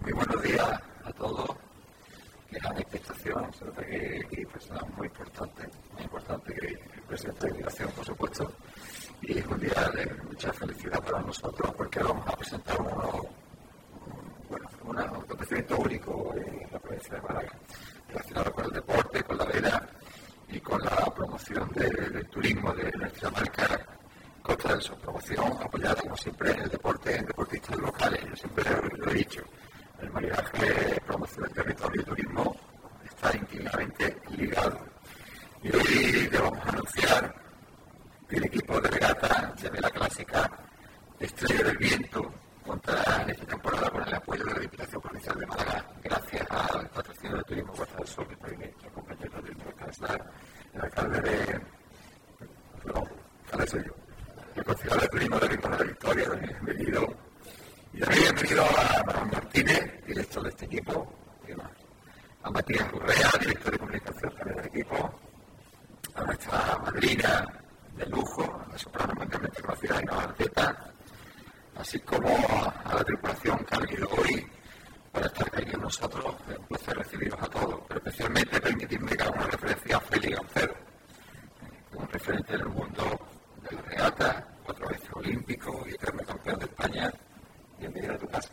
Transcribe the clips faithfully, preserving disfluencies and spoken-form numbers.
Muy buenos días a todos que dan esta estación. Se trata que aquí hay personas muy importantes, muy importante que el presidente de delegación, por supuesto, y es un día de mucha felicidad para nosotros porque vamos a presentar uno, bueno, un acontecimiento único en la provincia de Málaga, relacionado con el deporte, con la vela y con la promoción de, del turismo de nuestra marca Costa del Sol. Promoción apoyada, como siempre, en el deporte, en deportistas locales. Yo siempre lo he dicho. El maridaje, promoción del territorio y turismo está íntimamente ligado. Y hoy te vamos a anunciar que el equipo de regata de vela clásica Estrella del Viento contará en esta temporada con el apoyo de la Diputación Provincial de Málaga, gracias al patrocinio del Turismo Costa del Sol, que está ahí nuestro compañero del Alcázar, el alcalde de... Perdón, alcalde soy yo. El concejal de turismo de Rincón de la Victoria, bienvenido. Y también bienvenido a Manuel Martínez, director de este equipo, a Matías Urrea, director de comunicación también del equipo, a nuestra madrina de lujo, a la soprano mundialmente conocida Ainhoa Arteta, así como a la tripulación que ha venido hoy para estar aquí con nosotros. Es un placer recibiros a todos, pero especialmente permitidme que haga una referencia a Félix Gancedo, un referente en el mundo de la regata, cuatro veces olímpico y eterno campeón de España. Bienvenido a tu casa.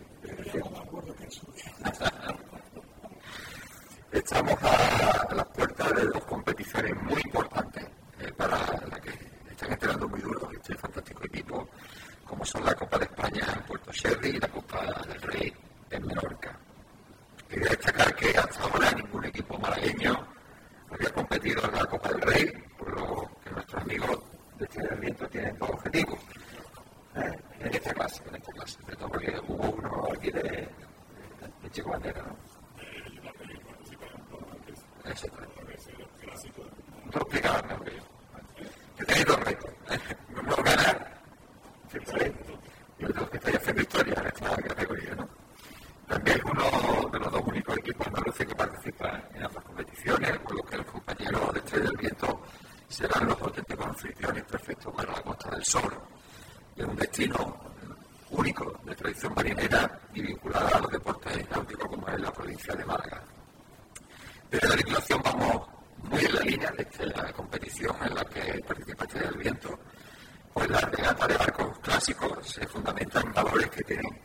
Estamos a, a las puertas de dos competiciones muy importantes eh, para las que están entrenando muy duro este fantástico equipo, como son la Copa de España en Puerto Sherry y la Copa del Rey en Menorca. Quería destacar que hasta ahora ningún equipo malagueño había competido en la Copa del Rey, por lo que nuestros amigos de Estrella del Viento tienen dos objetivos. Eh, en esta clase, en esta clase, de todo porque hubo uno aquí de, de, de Chico Bandera, ¿no? Exactamente. Tú explicabas mejor que yo. Que tenéis dos retos. Uno ganar, siempre, y otro que estáis haciendo historia en esta categoría, ¿no? También es uno de los dos únicos equipos andaluces que participan en ambas competiciones, por lo que los compañeros de Estrella del Viento serán los auténticos anfitriones perfectos para la Costa del Sol. Es un destino único de tradición marinera y vinculada a los deportes náuticos como es la provincia de Málaga. Desde la tripulación vamos muy en la línea de esta competición en la que participa Estrella del Viento, pues la regata de barcos clásicos se fundamenta en valores que tienen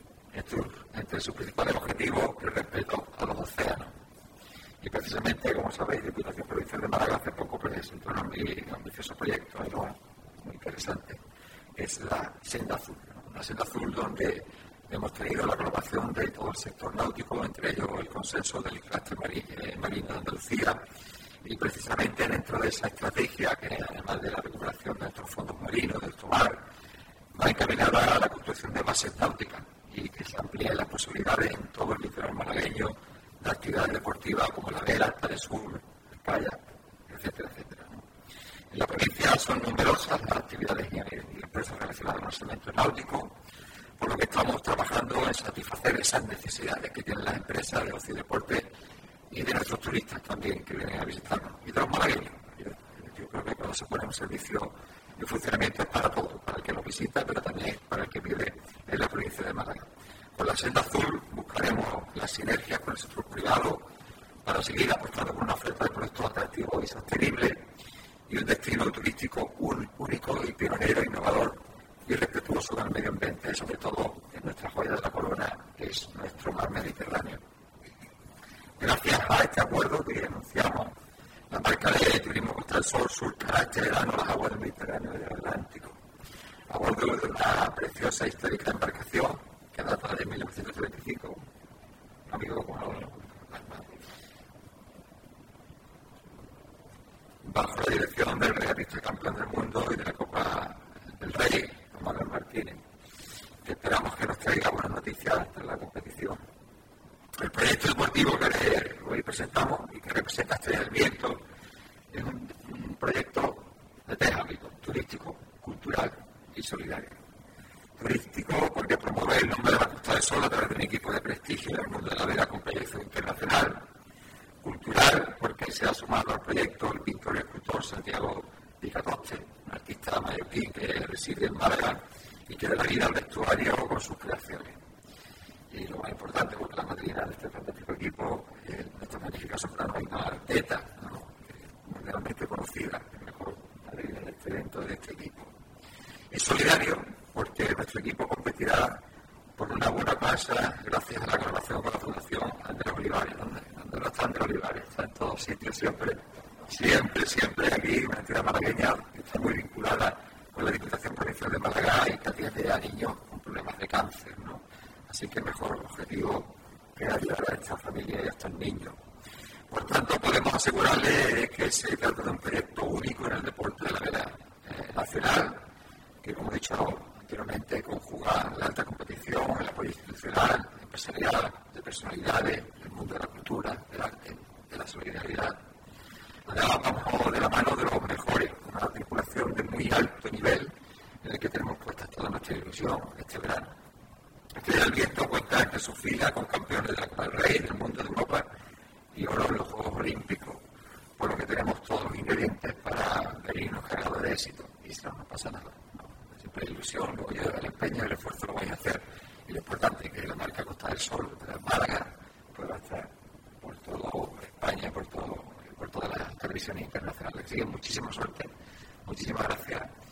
entre sus principales objetivos el respeto a los océanos. Y precisamente, como sabéis, la Diputación Provincial de Málaga hace poco presentó un ambicioso proyecto, algo muy interesante. Es la Senda Azul, ¿no? Una Senda Azul donde hemos tenido la colaboración de todo el sector náutico, entre ellos el consenso del clúster marino de Andalucía, y precisamente dentro de esa estrategia, que además de la recuperación de nuestros fondos marinos, de nuestro mar, va encaminada a la construcción de bases náuticas y que se amplíen las posibilidades en todo el litoral malagueño de actividades deportivas como la vela, el sur, el kayak, etcétera, etcétera. En la provincia son numerosas las actividades y empresas relacionadas con el segmento náutico, por lo que estamos trabajando en satisfacer esas necesidades que tienen las empresas de ocio y deporte y de nuestros turistas también que vienen a visitarnos, y de los malagueños. Yo, yo creo que cuando se pone un servicio de funcionamiento es para todos, para el que lo visita, pero también para el que vive en la provincia de Málaga. Con la Senda Azul buscaremos las sinergias con el sector privado para seguir apostando por una oferta de productos atractivos y sostenibles y un destino turístico único y pionero, innovador y respetuoso del medio ambiente, sobre todo en nuestra joya de la corona, que es nuestro mar Mediterráneo. Gracias a este acuerdo que anunciamos, la marca de Turismo Costa del Sol surcará este verano las aguas del Mediterráneo y del Atlántico, a bordo de una preciosa e histórica embarcación que data de mil novecientos treinta y cinco. Un amigo como ahora, bajo la dirección del regatista campeón del mundo y de la Copa del Rey, Manuel Martínez, que esperamos que nos traiga buenas noticias tras la competición. El proyecto deportivo que hoy presentamos y que representa Estrella del Viento es un, un proyecto de tres ámbitos: turístico, cultural y solidario. Turístico porque promueve el nombre de la Costa del Sol a través de un equipo de prestigio en el mundo de la vela con proyección internacional. Cultural porque se ha sumado al proyecto el pintor y escultor Santiago Picatoste, un artista mallorquín que reside en Málaga y que da la vida al vestuario con sus creaciones. y lo más importante, porque la madrina de este fantástico equipo, eh, nuestra magnífica soprano Ainhoa Arteta, ¿no? Mundialmente conocida, la mejor madrina de este evento, de este equipo. Es solidario porque nuestro equipo competirá por una buena causa gracias a la colaboración con la Fundación Andrés Olivares, donde, donde no está Andrés Olivares, está en todos sitios siempre, siempre, siempre aquí, una entidad malagueña que está muy vinculada con la Diputación Provincial de Málaga y que atiende a niños con problemas de cáncer, ¿no? Así que mejor objetivo que ayudar a esta familia y a estos niños. Por tanto, podemos asegurarle que se trata de un proyecto único en el deporte de la vela eh, nacional, que, como he dicho anteriormente, conjuga la alta competición, el apoyo institucional, empresarial, de personalidades, del mundo de la cultura, del arte, de la solidaridad. Además, vamos de la mano de los mejores, una articulación de muy alto nivel en el que tenemos puesta toda nuestra ilusión este verano. Estrella del Viento cuenta entre sus filas con campeones de la Copa del Rey, del mundo de Europa y oro en los Juegos Olímpicos, por lo que tenemos todos los ingredientes para venirnos cargados de éxito. Y si no, no pasa nada. No, siempre hay ilusión, luego ya el empeño, el esfuerzo lo vais a hacer. Y lo importante es que la marca Costa del Sol de la Málaga pues va a estar por toda España, por, todo, por todas las televisiones internacionales. Así que muchísima suerte, muchísimas gracias.